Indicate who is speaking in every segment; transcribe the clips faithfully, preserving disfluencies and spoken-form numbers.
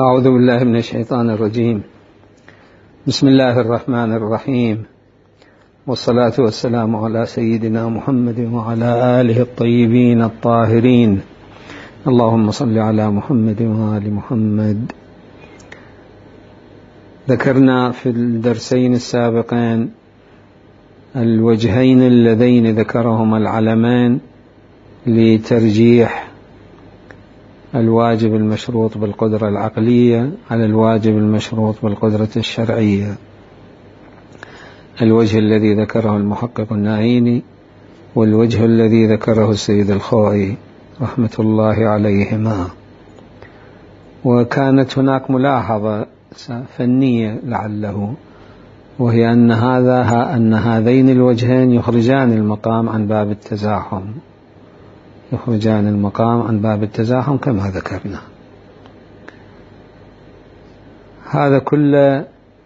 Speaker 1: أعوذ بالله من الشيطان الرجيم. بسم الله الرحمن الرحيم، والصلاة والسلام على سيدنا محمد وعلى آله الطيبين الطاهرين. اللهم صل على محمد وآل محمد. ذكرنا في الدرسين السابقين الوجهين اللذين ذكرهما العلمان لترجيح الواجب المشروط بالقدرة العقلية على الواجب المشروط بالقدرة الشرعية. الوجه الذي ذكره المحقق النعيني والوجه الذي ذكره السيد الخوئي رحمة الله عليهما. وكانت هناك ملاحظة فنية لعله، وهي أن هذا أن هذين الوجهين يخرجان المقام عن باب التزاحم يخرجان المقام عن باب التزاحم كما ذكرنا. هذا كله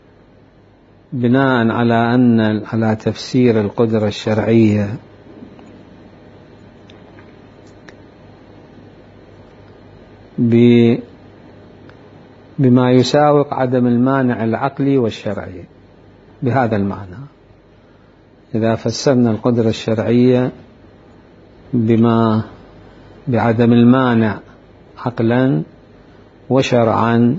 Speaker 1: بناء على أن على تفسير القدرة الشرعية بما يساوق عدم المانع العقلي والشرعي. بهذا المعنى إذا فسرنا القدرة الشرعية بما بعدم المانع عقلا وشرعا،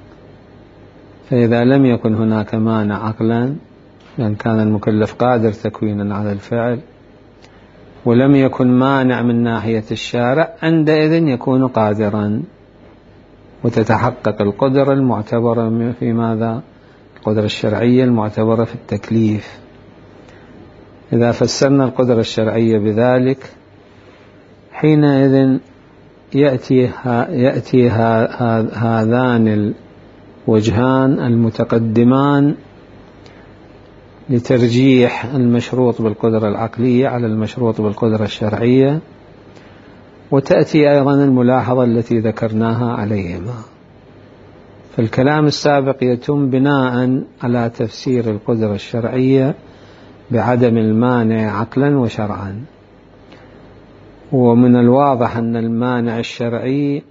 Speaker 1: فإذا لم يكن هناك مانع عقلا لأن كان المكلف قادر تكوينا على الفعل، ولم يكن مانع من ناحية الشارع، عندئذ يكون قادرا وتتحقق القدرة المعتبرة في ماذا؟ القدرة الشرعية المعتبرة في التكليف. إذا فسرنا القدرة الشرعية بذلك حينئذ يأتي, يأتي هذان الوجهان المتقدمان لترجيح المشروط بالقدرة العقلية على المشروط بالقدرة الشرعية، وتأتي أيضا الملاحظة التي ذكرناها عليهما. فالكلام السابق يتم بناء على تفسير القدرة الشرعية بعدم المانع عقلا وشرعا. ومن الواضح أن المانع الشرعي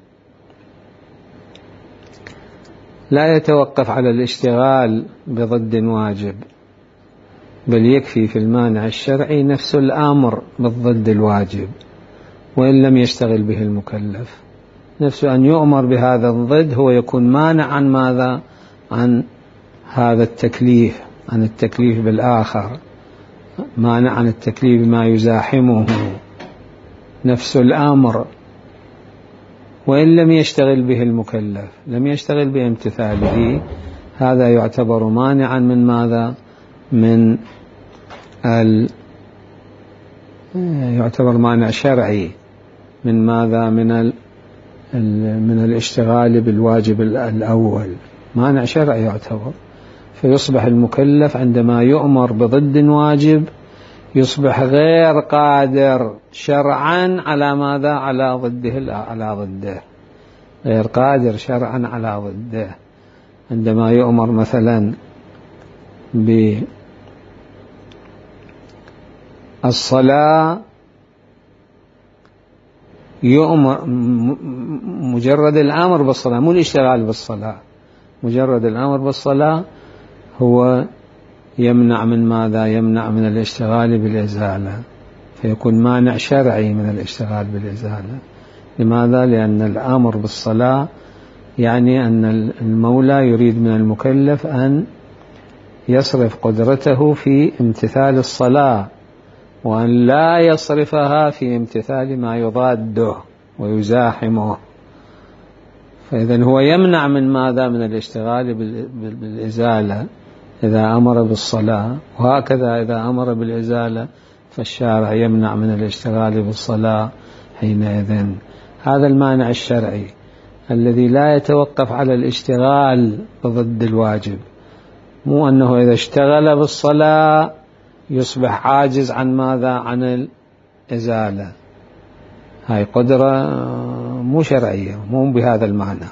Speaker 1: لا يتوقف على الاشتغال بضد واجب، بل يكفي في المانع الشرعي نفس الأمر بالضد الواجب وإن لم يشتغل به المكلف. نفس أن يؤمر بهذا الضد هو يكون مانع عن ماذا؟ عن هذا التكليف، عن التكليف بالآخر، مانع عن التكليف بما يزاحمه، نفس الأمر وإن لم يشتغل به المكلف، لم يشتغل بامتثاله، هذا يعتبر مانعا من ماذا؟ من ال... يعتبر مانع شرعي من ماذا؟ من ال... من الاشتغال بالواجب الأول، مانع شرعي يعتبر. فيصبح المكلف عندما يؤمر بضد واجب يصبح غير قادر شرعا على ماذا؟ على ضده على ضده غير قادر شرعا على ضده. عندما يؤمر مثلا بالصلاة يؤمر مجرد الأمر بالصلاة، مو الاشتغال بالصلاة، مجرد الأمر بالصلاة هو يمنع من ماذا؟ يمنع من الاشتغال بالإزالة، فيكون مانع شرعي من الاشتغال بالإزالة. لماذا؟ لأن الأمر بالصلاة يعني أن المولى يريد من المكلف أن يصرف قدرته في امتثال الصلاة، وأن لا يصرفها في امتثال ما يضاده ويزاحمه. فإذن هو يمنع من ماذا؟ من الاشتغال بالإزالة إذا أمر بالصلاة، وهكذا إذا أمر بالإزالة فالشارع يمنع من الاشتغال بالصلاة حينئذ. هذا المانع الشرعي الذي لا يتوقف على الاشتغال بضد الواجب، مو أنه إذا اشتغل بالصلاة يصبح عاجز عن ماذا؟ عن الإزالة. هاي قدرة مو شرعية، مو بهذا المعنى.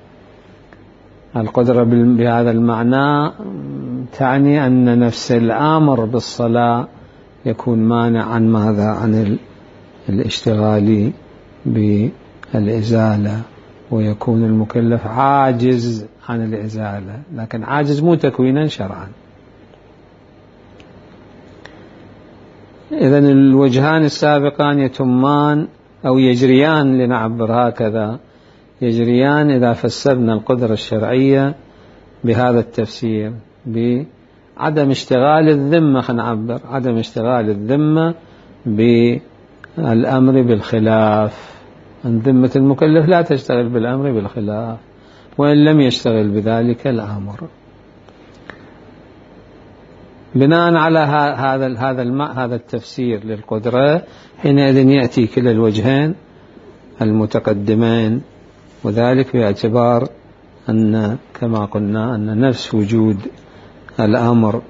Speaker 1: القدرة بهذا المعنى تعني أن نفس الأمر بالصلاة يكون مانع عن ماذا؟ عن الاشتغال بالإزالة. ويكون المكلف عاجز عن الإزالة، لكن عاجز مو تكوينا شرعا. إذن الوجهان السابقان يتمان أو يجريان، لنعبر هكذا، يجريان إذا فسرنا القدرة الشرعية بهذا التفسير، بعدم اشتغال الذمة، خلينا نعبر عدم اشتغال الذمة بالأمر بالخلاف، أن ذمة المكلف لا تشتغل بالأمر بالخلاف وإن لم يشتغل بذلك الأمر. بناء على هذا هذا هذا التفسير للقدرة، حينئذ يأتي كلا الوجهين المتقدمين، وذلك باعتبار أن كما قلنا أن نفس وجود الأمر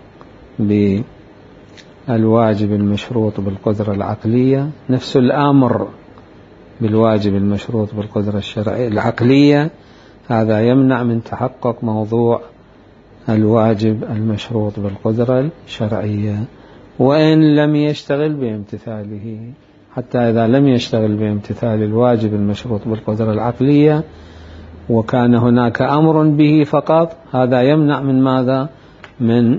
Speaker 1: بالواجب المشروط بالقدرة العقلية نفس الأمر بالواجب المشروط بالقدرة الشرعية العقلية، هذا يمنع من تحقق موضوع الواجب المشروط بالقدرة الشرعية وإن لم يشتغل بامتثاله. حتى إذا لم يشتغل بامتثال الواجب المشروط بالقدرة العقلية وكان هناك أمر به فقط، هذا يمنع من ماذا؟ من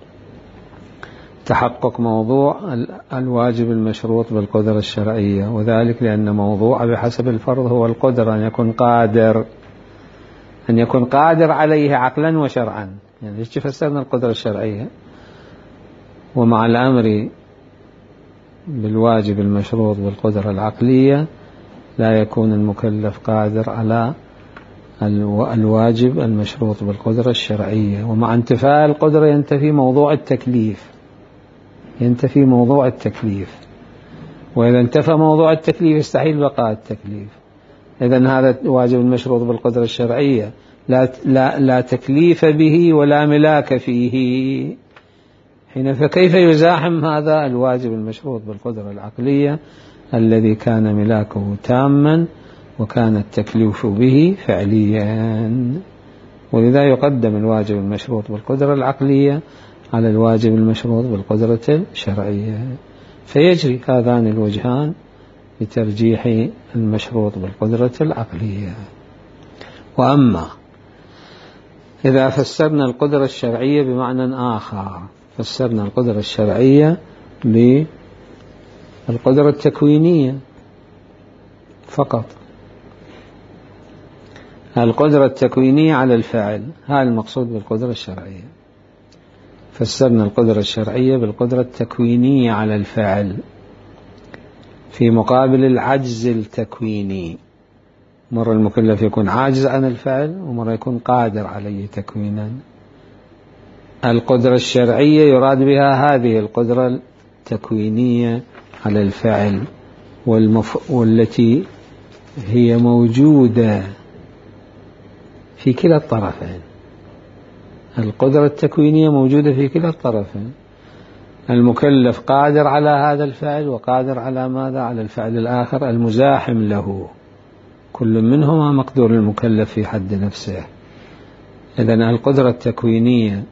Speaker 1: تحقق موضوع الواجب المشروط بالقدرة الشرعية، وذلك لأن موضوع بحسب الفرض هو القدرة، أن يكون قادر أن يكون قادر عليه عقلا وشرعا. يعني ليش فسرنا القدرة الشرعية؟ ومع الأمر بالواجب المشروط بالقدرة العقلية لا يكون المكلف قادر على الواجب المشروط بالقدرة الشرعية، ومع انتفاء القدرة ينتفي موضوع التكليف ينتفي موضوع التكليف وإذا انتفى موضوع التكليف يستحيل بقاء التكليف. إذن هذا الواجب المشروط بالقدرة الشرعية لا, لا, لا تكليف به ولا ملاك فيه، حين فكيف يزاحم هذا الواجب المشروط بالقدرة العقلية الذي كان ملاكه تاما وكان التكليف به فعليا؟ ولذا يقدم الواجب المشروط بالقدرة العقلية على الواجب المشروط بالقدرة الشرعية، فيجري هذان الوجهان بترجيح المشروط بالقدرة العقلية. وأما إذا فسرنا القدرة الشرعية بمعنى آخر، فسرنا القدرة الشرعية بالقدرة التكوينية فقط، القدرة التكوينية على الفعل، هذا المقصود بالقدرة الشرعية. فسرنا القدرة الشرعية بالقدرة التكوينية على الفعل في مقابل العجز التكويني. مرة المكلف يكون عاجز عن الفعل ومرة يكون قادر عليه تكوينا. القدرة الشرعية يراد بها هذه القدرة التكوينية على الفعل والمف... والتي هي موجودة في كلا الطرفين. القدرة التكوينية موجودة في كلا الطرفين، المكلف قادر على هذا الفعل وقادر على ماذا؟ على الفعل الآخر المزاحم له، كل منهما مقدور المكلف في حد نفسه. إذن القدرة التكوينية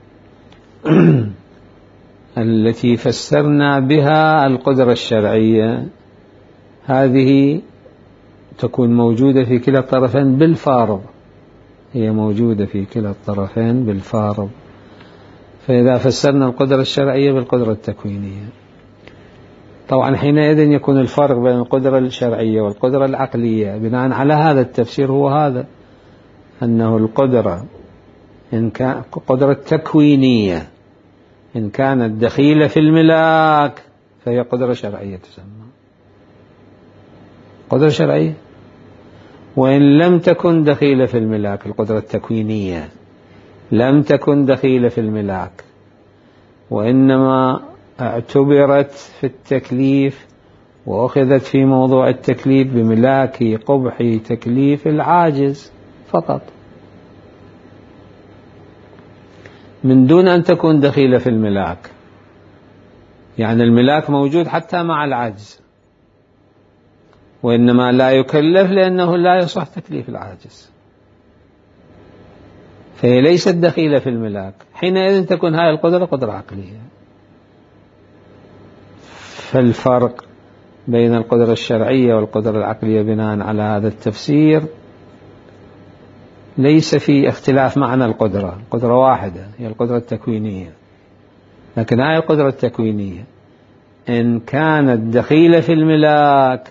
Speaker 1: التي فسرنا بها القدرة الشرعية هذه تكون موجودة في كلا الطرفين بالفارض، هي موجودة في كلا الطرفين بالفارض. فإذا فسرنا القدرة الشرعية بالقدرة التكوينية، طبعا حينئذ يكون الفرق بين القدرة الشرعية والقدرة العقلية بناء على هذا التفسير هو هذا، أنه القدرة إن كان قدرة تكوينية إن كانت دخيلة في الملاك فهي قدرة شرعية تسمى قدرة شرعية، وإن لم تكن دخيلة في الملاك القدرة التكوينية لم تكن دخيلة في الملاك وإنما اعتبرت في التكليف وأخذت في موضوع التكليف بملاك قبح تكليف العاجز فقط من دون أن تكون دخيلة في الملاك. يعني الملاك موجود حتى مع العجز، وإنما لا يكلف لأنه لا يصح تكليف العاجز، فهي ليست دخيلة في الملاك. حينئذ تكون هذه القدرة قدرة عقلية. فالفرق بين القدرة الشرعية والقدرة العقلية بناء على هذا التفسير ليس في اختلاف معنى القدرة، القدرة واحدة هي القدرة التكوينية، لكن هاي القدرة التكوينية إن كانت دخيلة في الملاك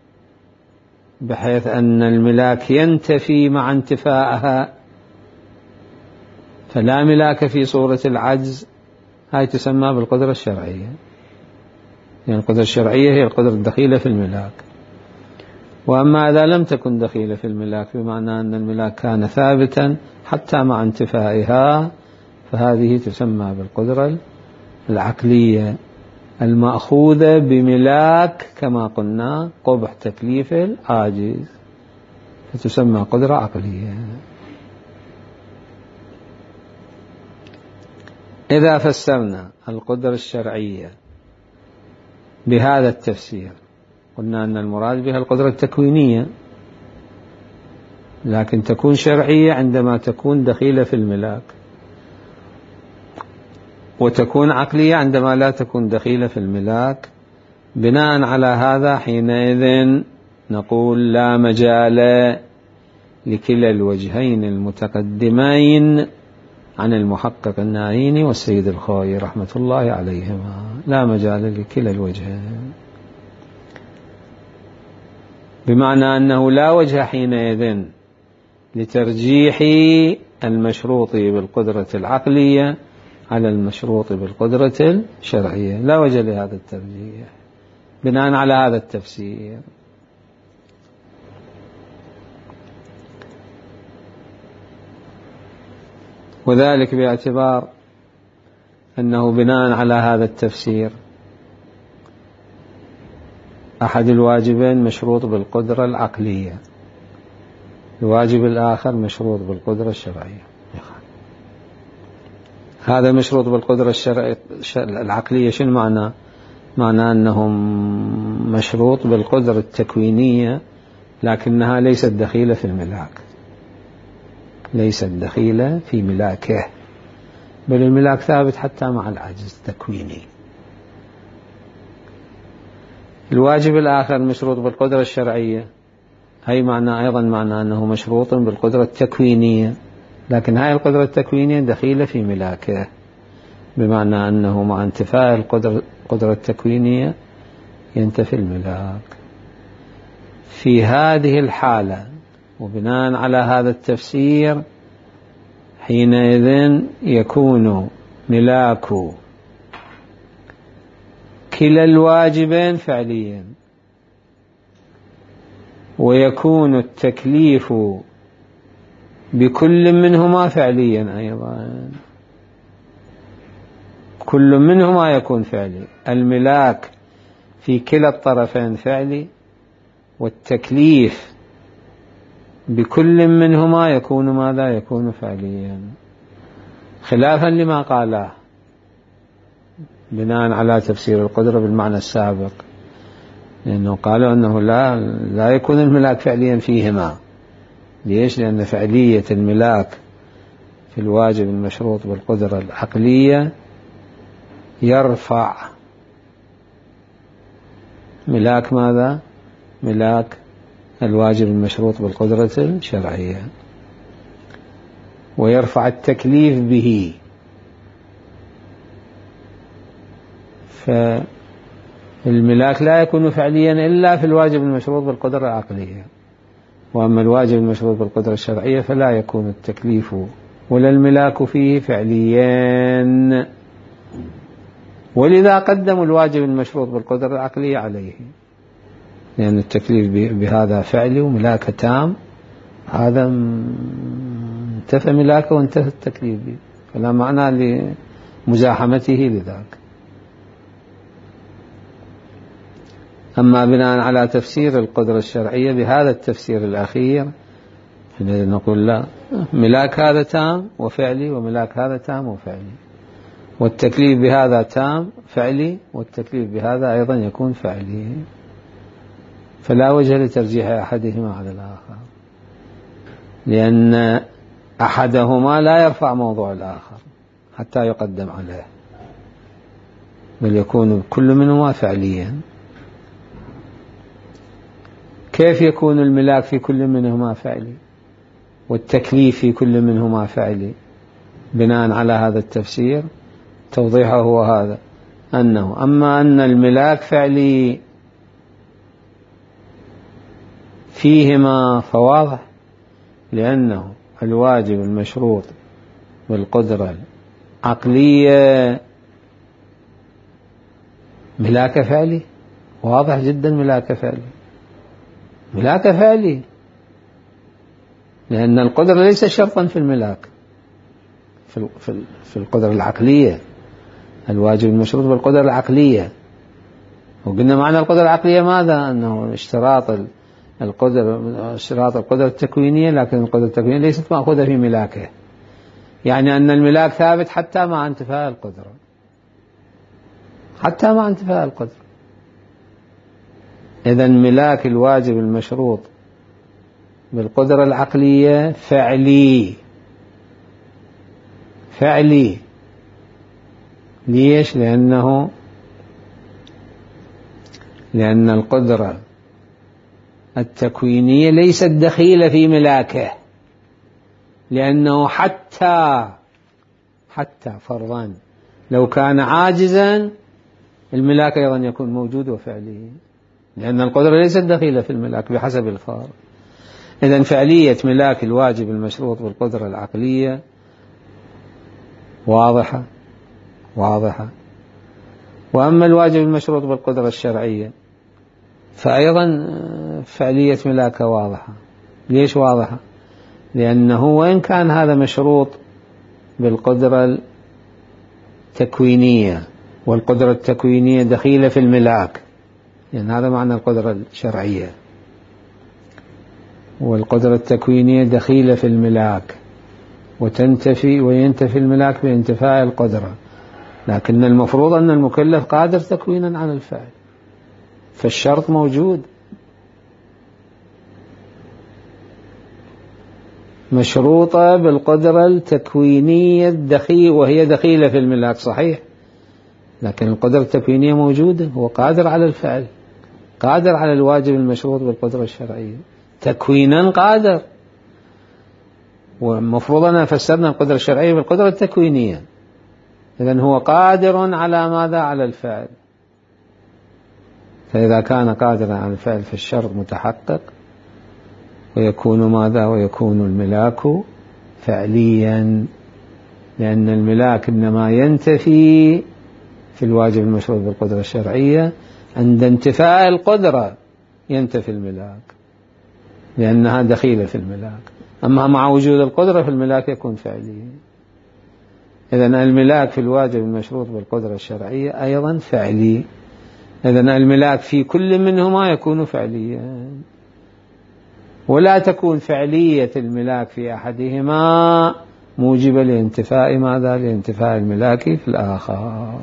Speaker 1: بحيث أن الملاك ينتفي مع انتفائها فلا ملاك في صورة العجز، هاي تسمى بالقدرة الشرعية، يعني القدرة الشرعية هي القدرة الدخيلة في الملاك. وأما إذا لم تكن دخيلة في الملاك بمعنى أن الملاك كان ثابتا حتى مع انتفائها فهذه تسمى بالقدرة العقلية المأخوذة بملاك كما قلنا قبح تكليف العاجز، فتسمى قدرة عقلية. إذا فسرنا القدرة الشرعية بهذا التفسير قلنا أن المراد بها القدرة التكوينية، لكن تكون شرعية عندما تكون دخيلة في الملاك، وتكون عقلية عندما لا تكون دخيلة في الملاك. بناء على هذا حينئذ نقول لا مجال لكلا الوجهين المتقدمين عن المحقق النعيني والسيد الخوئي رحمة الله عليهما، لا مجال لكلا الوجهين، بمعنى أنه لا وجه حينئذ لترجيح المشروط بالقدرة العقلية على المشروط بالقدرة الشرعية، لا وجه لهذا الترجيح بناء على هذا التفسير. وذلك باعتبار أنه بناء على هذا التفسير أحد الواجبين مشروط بالقدرة العقلية، الواجب الآخر مشروط بالقدرة الشرعية. هذا مشروط بالقدرة الشرعية العقلية شنو معنى؟ معنى أنه مشروط بالقدرة التكوينية لكنها ليست دخيلة في الملاك، ليست دخيلة في ملاكه، بل الملاك ثابت حتى مع العجز التكويني. الواجب الآخر مشروط بالقدرة الشرعية، هي معنى أيضا معنى أنه مشروط بالقدرة التكوينية، لكن هاي القدرة التكوينية دخيلة في ملاكه، بمعنى أنه مع انتفاء القدرة القدرة التكوينية ينتفي الملاك. في هذه الحالة وبناء على هذا التفسير حينئذ يكون ملاك كلا الواجبين فعليا، ويكون التكليف بكل منهما فعليا أيضا، كل منهما يكون فعلي، الملاك في كلا الطرفين فعلي، والتكليف بكل منهما يكون ماذا؟ يكون فعليا، خلافا لما قاله بناء على تفسير القدرة بالمعنى السابق، لأنه قالوا أنه لا لا يكون الملاك فعليا فيهما. ليش؟ لأن فعلية الملاك في الواجب المشروط بالقدرة العقلية يرفع ملاك ماذا؟ ملاك الواجب المشروط بالقدرة الشرعية، ويرفع التكليف به. فالملاك لا يكون فعليا إلا في الواجب المشروط بالقدرة العقلية، وأما الواجب المشروط بالقدرة الشرعية فلا يكون التكليف ولا الملاك فيه فعليا، ولذا قدموا الواجب المشروط بالقدرة العقلية عليه، لأن التكليف بهذا فعلي وملاك تام، هذا انتفى ملاكه وانتفى التكليف به، فلا معنى لمزاحمته لذاك. أما بناء على تفسير القدرة الشرعية بهذا التفسير الأخير نقول لا، ملاك هذا تام وفعلي، وملاك هذا تام وفعلي، والتكليف بهذا تام فعلي، والتكليف بهذا أيضا يكون فعلي، فلا وجه لترجيح أحدهما على الآخر، لأن أحدهما لا يرفع موضوع الآخر حتى يقدم عليه، بل يكون كل منهما فعليا. كيف يكون الملاك في كل منهما فعلي؟ والتكليف في كل منهما فعلي. بناء على هذا التفسير توضيحه هو هذا، أنه أما أن الملاك فعلي فيهما فواضح، لأنه الواجب المشروط بالقدرة العقلية ملاك فعلي، واضح جدا ملاك فعلي، ملاك فعلي، لأن القدرة ليس شرطا في الملاك في في القدرة العقلية. الواجب المشروط بالقدرة العقلية، وقلنا معنى القدرة العقلية ماذا؟ أنه اشتراط القدرة اشتراط القدرة التكوينية، لكن القدرة التكوينية ليست مأخوذة في ملاكه، يعني أن الملاك ثابت حتى مع انتفاء القدرة، حتى مع انتفاء القدرة. إذن ملاك الواجب المشروط بالقدرة العقلية فعلي، فعلي. ليش؟ لأنه لأن القدرة التكوينية ليست دخيلة في ملاكه، لأنه حتى حتى فرضا لو كان عاجزا الملاك أيضا يكون موجود وفعلي، لأن القدرة ليست دخيلة في الملاك بحسب الفارق. إذن فعلية ملاك الواجب المشروط بالقدرة العقلية واضحة واضحة. وأما الواجب المشروط بالقدرة الشرعية فأيضا فعلية ملاكه واضحة. ليش واضحة؟ لأنه وإن كان هذا مشروط بالقدرة التكوينية، والقدرة التكوينية دخيلة في الملاك، لأن يعني هذا معنى القدرة الشرعية، والقدرة التكوينية دخيلة في الملاك وتنتفي وينتفي الملاك بانتفاء القدرة، لكن المفروض أن المكلف قادر تكوينا على الفعل، فالشرط موجود، مشروطة بالقدرة التكوينية الدخيل وهي دخيلة في الملاك صحيح، لكن القدرة التكوينية موجودة، هو قادر على الفعل، قادر على الواجب المشروط بالقدرة الشرعية، تكوينا قادر. ومفروض أن فسرنا القدرة الشرعية بالقدرة التكوينية، إذن هو قادر على ماذا؟ على الفعل. فإذا كان قادرا على الفعل فالشرط متحقق، ويكون ماذا؟ ويكون الملاك فعليا، لأن الملاك إنما ينتفي في الواجب المشروط بالقدرة الشرعية، عند انتفاء القدرة ينتفي الملاك لأنها دخيلة في الملاك، أما مع وجود القدرة في الملاك يكون فعليا. إذن الملاك في الواجب المشروط بالقدرة الشرعية أيضا فعلي، إذن الملاك في كل منهما يكون فعليا، ولا تكون فعلية الملاك في أحدهما موجبة لانتفاء ماذا؟ لانتفاء الملاك في الآخر.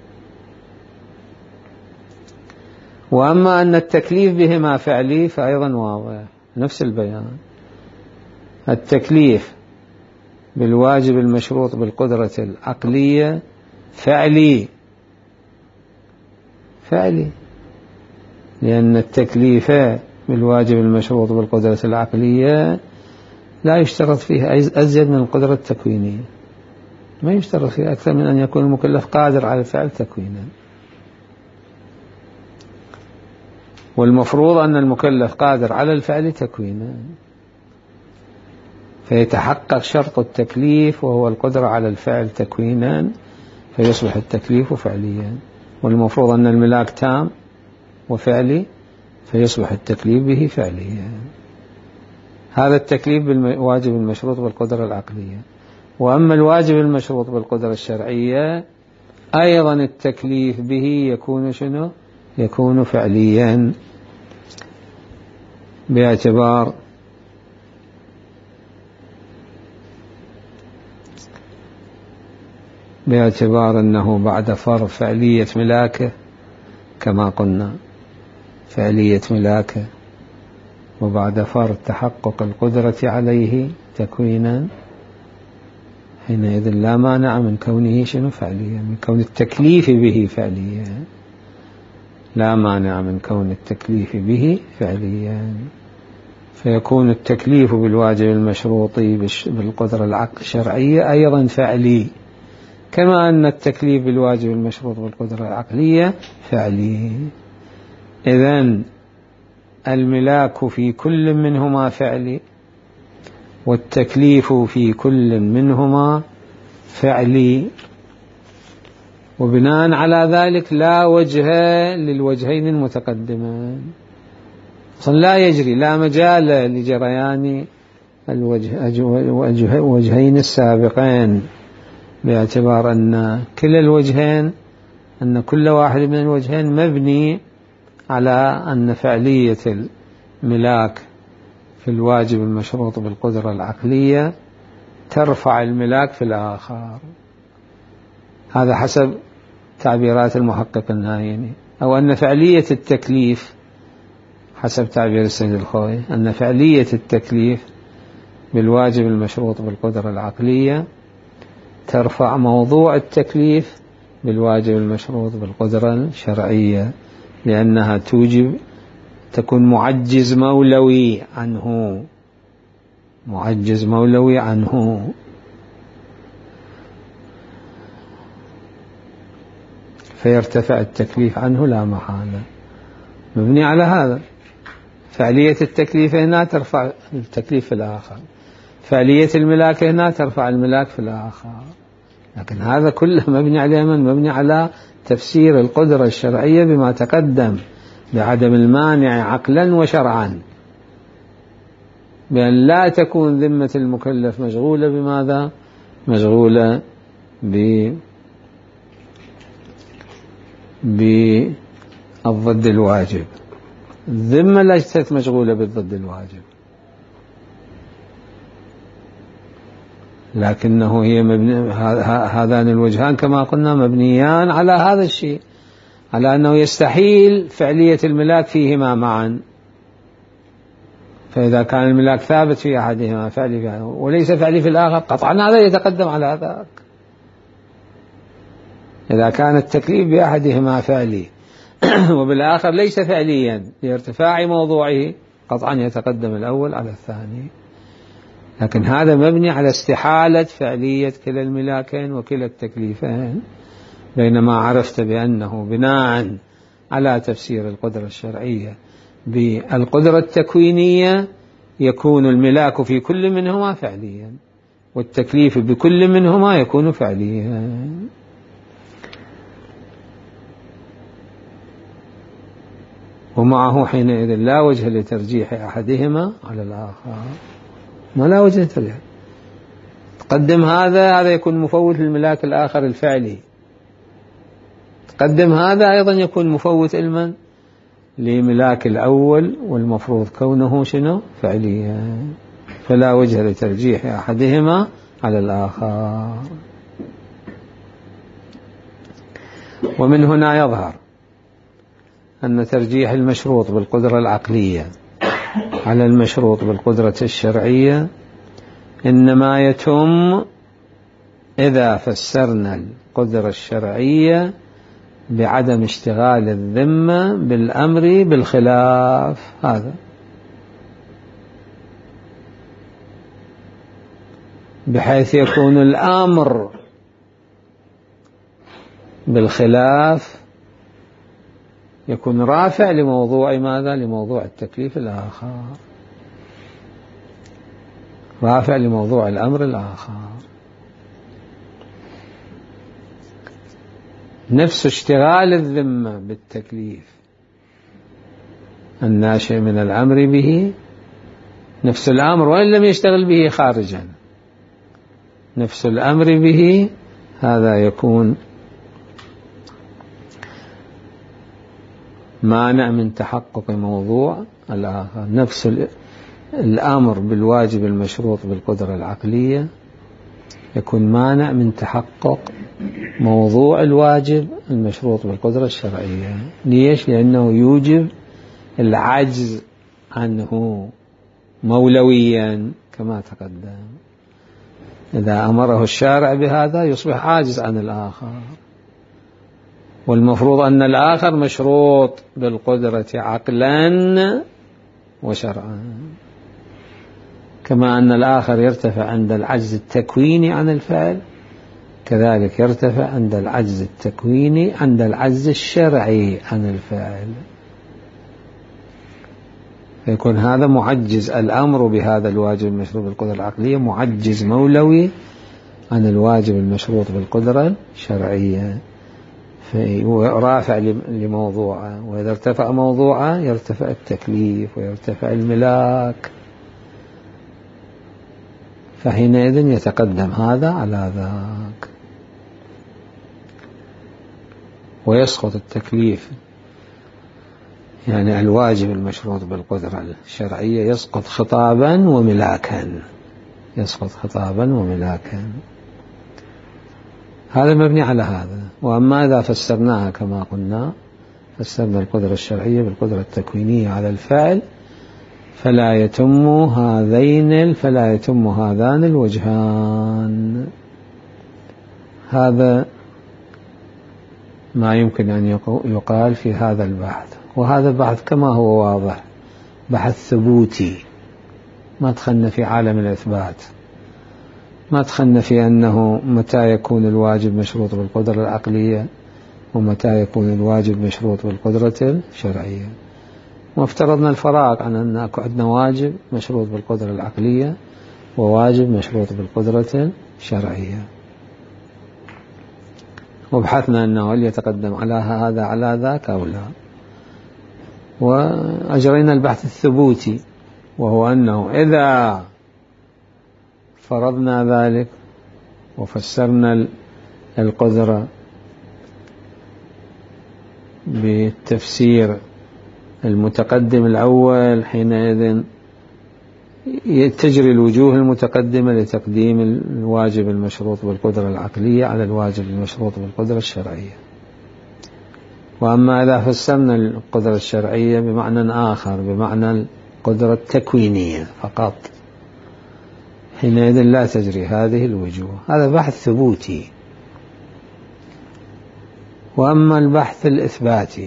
Speaker 1: وأما أن التكليف بهما فعلي فأيضا واضح، نفس البيان. التكليف بالواجب المشروط بالقدرة العقلية فعلي، فعلي، لأن التكليف بالواجب المشروط بالقدرة العقلية لا يشترط فيه أزيد من القدرة التكوينية، ما يشترط فيه أكثر من أن يكون المكلف قادر على الفعل تكوينا، والمفروض أن المكلف قادر على الفعل تكوينا، فيتحقق شرط التكليف وهو القدرة على الفعل تكوينا، فيصبح التكليف فعليا، والمفروض أن الملاك تام وفعلي، فيصبح التكليف به فعليا. هذا التكليف بالواجب المشروط بالقدرة العقلية. وأما الواجب المشروط بالقدرة الشرعية أيضا التكليف به يكون شنو؟ يكون فعليا، باعتبار باعتبار أنه بعد فرض فعلية ملاكه كما قلنا، فعلية ملاكه، وبعد فرض تحقق القدرة عليه تكوينا، حينئذ لا مانع من كونه شنو؟ فعليا، من كون التكليف به فعليا، لا مانع من كون التكليف به فعليا. فيكون التكليف بالواجب المشروط بالقدرة الشرعية أيضا فعلي، كما أن التكليف بالواجب المشروط بالقدرة العقلية فعلي. إذن الملاك في كل منهما فعلي، والتكليف في كل منهما فعلي، وبناء على ذلك لا وجه للوجهين المتقدمين، أصلا لا يجري، لا مجال لجريان الوجهين السابقين، باعتبار أن كلا الوجهين أن كل واحد من الوجهين مبني على أن فعلية الملاك في الواجب المشروط بالقدرة العقلية ترفع الملاك في الآخر. هذا حسب تعبيرات المحقق النايني. أو أن فعلية التكليف حسب تعبير السيد الخوئي أن فعلية التكليف بالواجب المشروط بالقدرة العقلية ترفع موضوع التكليف بالواجب المشروط بالقدرة الشرعية، لأنها توجب تكون معجز مولوي عنه، معجز مولوي عنه. فيرتفع التكليف عنه لا محالة، مبني على هذا. فعلية التكليف هنا ترفع التكليف في الآخر، فعلية الملاك هنا ترفع الملاك في الآخر، لكن هذا كله مبني على من؟ مبني على تفسير القدرة الشرعية بما تقدم بعدم المانع عقلا وشرعا، بأن لا تكون ذمة المكلف مشغولة بماذا؟ مشغولة ب بالضد الواجب. الذمة ليست مشغولة بالضد الواجب، لكنه هي مبني، هذان الوجهان كما قلنا مبنيان على هذا الشيء، على أنه يستحيل فعلية الملاك فيهما معا. فإذا كان الملاك ثابت في أحدهما فعلي في أحدهما وليس فعلي في الآخر، قطعا هذا يتقدم على ذاك. إذا كان التكليف بأحدهما فعلي وبالآخر ليس فعليا لارتفاع موضوعه، قطعا يتقدم الأول على الثاني. لكن هذا مبني على استحالة فعلية كلا الملاكين وكلا التكليفين، بينما عرفت بأنه بناء على تفسير القدرة الشرعية بالقدرة التكوينية يكون الملاك في كل منهما فعليا، والتكليف بكل منهما يكون فعليا. ومعه حينئذ لا وجه لترجيح أحدهما على الآخر، ما لا وجه لترجيح. تقدم هذا هذا يكون مفوت للملاك الآخر الفعلي، تقدم هذا أيضا يكون مفوت علما لملاك الأول، والمفروض كونه شنو؟ فعليا، فلا وجه لترجيح أحدهما على الآخر. ومن هنا يظهر أن ترجيح المشروط بالقدرة العقلية على المشروط بالقدرة الشرعية إنما يتم إذا فسرنا القدرة الشرعية بعدم اشتغال الذمة بالأمر بالخلاف. هذا بحيث يكون الأمر بالخلاف يكون رافع لموضوع ماذا؟ لموضوع التكليف الآخر، رافع لموضوع الأمر الآخر. نفس اشتغال الذمة بالتكليف الناشئ من الأمر به، نفس الأمر وإن لم يشتغل به خارجا، نفس الأمر به هذا يكون مانع من تحقق موضوع الآخر. نفس الأمر بالواجب المشروط بالقدرة العقلية يكون مانع من تحقق موضوع الواجب المشروط بالقدرة الشرعية. ليش؟ لأنه يوجب العجز عنه مولويا كما تقدم. إذا أمره الشارع بهذا يصبح عاجز عن الآخر، والمفروض أن الآخر مشروط بالقدرة عقلا وشرعا. كما أن الآخر يرتفع عند العجز التكويني عن الفعل، كذلك يرتفع عند العجز التكويني عند العجز الشرعي عن الفعل، فيكون هذا معجز. الأمر بهذا الواجب المشروط بالقدرة العقلية معجز مولوي عن الواجب المشروط بالقدرة الشرعية، رافع لموضوعه، وإذا ارتفع موضوعه يرتفع التكليف ويرتفع الملاك، فحينئذ يتقدم هذا على ذاك ويسقط التكليف، يعني الواجب المشروط بالقدرة الشرعية يسقط خطابا وملاكا، يسقط خطابا وملاكا. هذا مبني على هذا. وأما إذا فسرناها كما قلنا، فسرنا القدرة الشرعية بالقدرة التكوينية على الفعل، فلا يتم هذين فلا يتم هذان الوجهان. هذا ما يمكن أن يقال في هذا البحث. وهذا البحث كما هو واضح بحث ثبوتي، ما دخلنا في عالم الإثبات، ما دخلنا في أنه متى يكون الواجب مشروط بالقدرة العقلية ومتى يكون الواجب مشروط بالقدرة الشرعية. وافترضنا الفراق عن أن عندنا واجب مشروط بالقدرة العقلية وواجب مشروط بالقدرة الشرعية، وبحثنا أنه هل يتقدم على هذا على ذاك أو لا. وأجرينا البحث الثبوتي، وهو أنه إذا فرضنا ذلك وفسرنا القدرة بالتفسير المتقدم الأول، حينئذ تجري الوجوه المتقدمة لتقديم الواجب المشروط بالقدرة العقلية على الواجب المشروط بالقدرة الشرعية. وأما إذا فسرنا القدرة الشرعية بمعنى آخر، بمعنى القدرة التكوينية فقط، حينئذ لا تجري هذه الوجوه. هذا بحث ثبوتي. وأما البحث الإثباتي،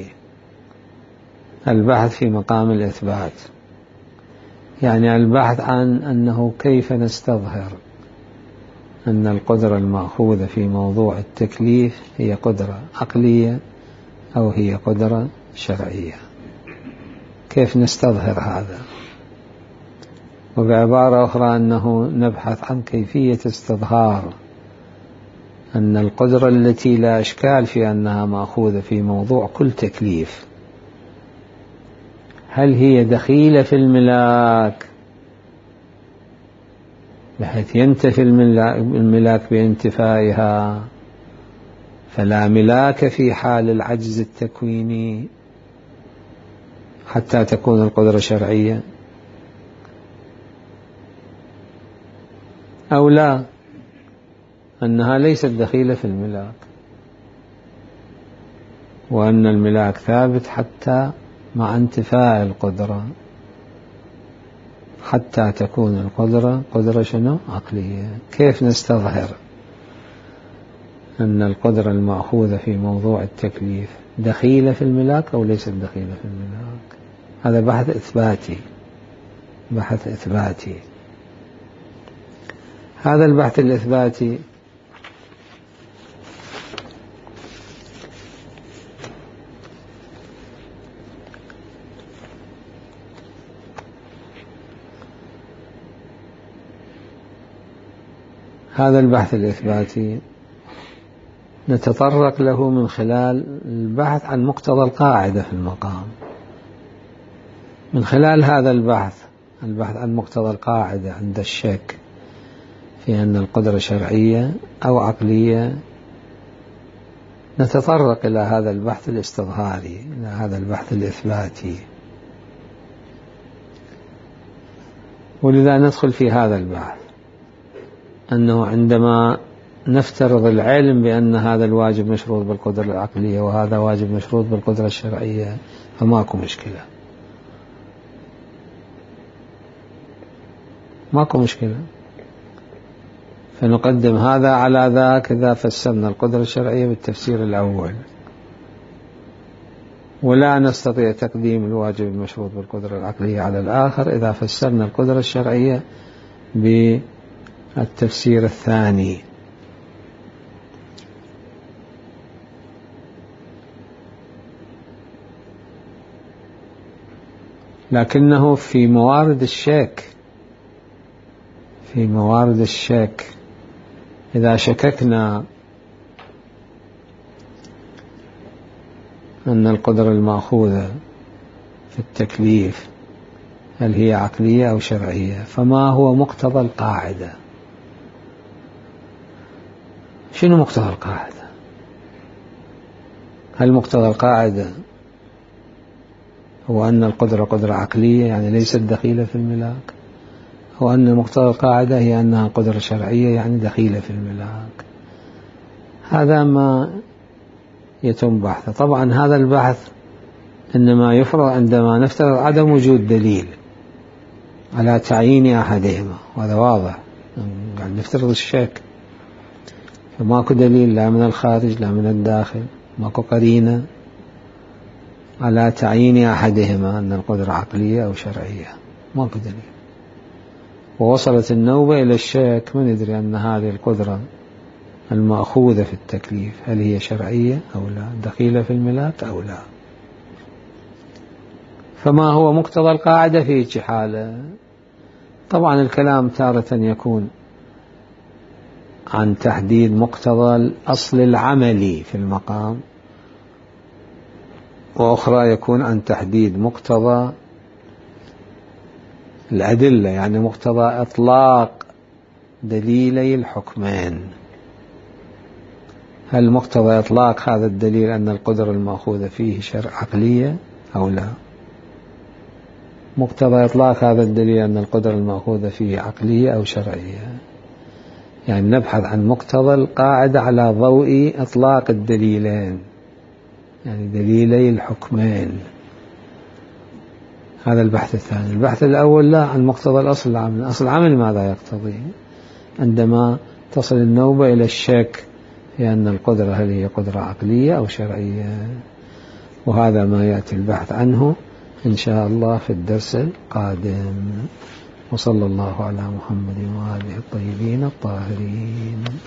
Speaker 1: البحث في مقام الإثبات، يعني البحث عن أنه كيف نستظهر أن القدرة المأخوذة في موضوع التكليف هي قدرة عقلية أو هي قدرة شرعية، كيف نستظهر هذا. وبعبارة أخرى أنه نبحث عن كيفية استظهار أن القدرة التي لا إشكال في أنها مأخوذة في موضوع كل تكليف، هل هي دخيلة في الملاك بحيث ينتفي الملاك بانتفائها، فلا ملاك في حال العجز التكويني حتى تكون القدرة شرعية، أو لا، أنها ليست دخيلة في الملاك، وأن الملاك ثابت حتى مع انتفاء القدرة، حتى تكون القدرة قدرة شنو؟ عقلية. كيف نستظهر أن القدرة المأخوذة في موضوع التكليف دخيلة في الملاك أو ليست دخيلة في الملاك؟ هذا بحث إثباتي، بحث إثباتي. هذا البحث الإثباتي هذا البحث الإثباتي نتطرق له من خلال البحث عن مقتضى القاعدة في المقام. من خلال هذا البحث، البحث عن مقتضى القاعدة عند الشك في أن القدرة شرعية أو عقلية، نتطرق إلى هذا البحث الاستظهاري، إلى هذا البحث الإثباتي. ولذا ندخل في هذا البحث أنه عندما نفترض العلم بأن هذا الواجب مشروط بالقدرة العقلية وهذا واجب مشروط بالقدرة الشرعية، فماكو مشكلة، ماكو مشكلة، فنقدم هذا على ذاك إذا فسرنا القدرة الشرعية بالتفسير الأول، ولا نستطيع تقديم الواجب المشروط بالقدرة العقلية على الآخر إذا فسرنا القدرة الشرعية بالتفسير الثاني. لكنه في موارد الشك في موارد الشك إذا شككنا أن القدرة المأخوذة في التكليف هل هي عقلية أو شرعية، فما هو مقتضى القاعدة؟ شنو مقتضى القاعدة؟ هل مقتضى القاعدة هو أن القدرة قدرة عقلية يعني ليست دخيلة في الملاك، أو أن مقتضى القاعدة هي أنها قدرة شرعية يعني دخيلة في الملاك؟ هذا ما يتم بحثه. طبعا هذا البحث إنما يفرض عندما نفترض عدم وجود دليل على تعيين أحدهما، وهذا واضح، يعني نفترض الشك، فماكو دليل لا من الخارج لا من الداخل، ماكو قرينة على تعيين أحدهما أن القدرة عقلية أو شرعية، ماكو دليل. ووصلت النوبة إلى الشك، من يدري أن هذه القدرة المأخوذة في التكليف هل هي شرعية أو لا، دخيلة في الملاك أو لا. فما هو مقتضى القاعدة في هيك حالة؟ طبعا الكلام تارة يكون عن تحديد مقتضى الأصل العملي في المقام، وأخرى يكون عن تحديد مقتضى الأدلة، يعني مقتضى إطلاق دليلي الحكمين. هل مقتضى إطلاق هذا الدليل أن القدرة المأخوذة فيه شرع عقلية أو لا؟ مقتضى إطلاق هذا الدليل أن القدرة المأخوذة فيه عقلية أو شرعية، يعني نبحث عن مقتضى القاعدة على ضوء إطلاق الدليلين، يعني دليلي الحكمين. هذا البحث الثاني. البحث الأول لا، عن مقتضى الأصل العمل. الأصل العمل ماذا يقتضي عندما تصل النوبة إلى الشك في أن القدرة هل هي قدرة عقلية أو شرعية؟ وهذا ما يأتي البحث عنه إن شاء الله في الدرس القادم. وصلى الله على محمد وآله الطيبين الطاهرين.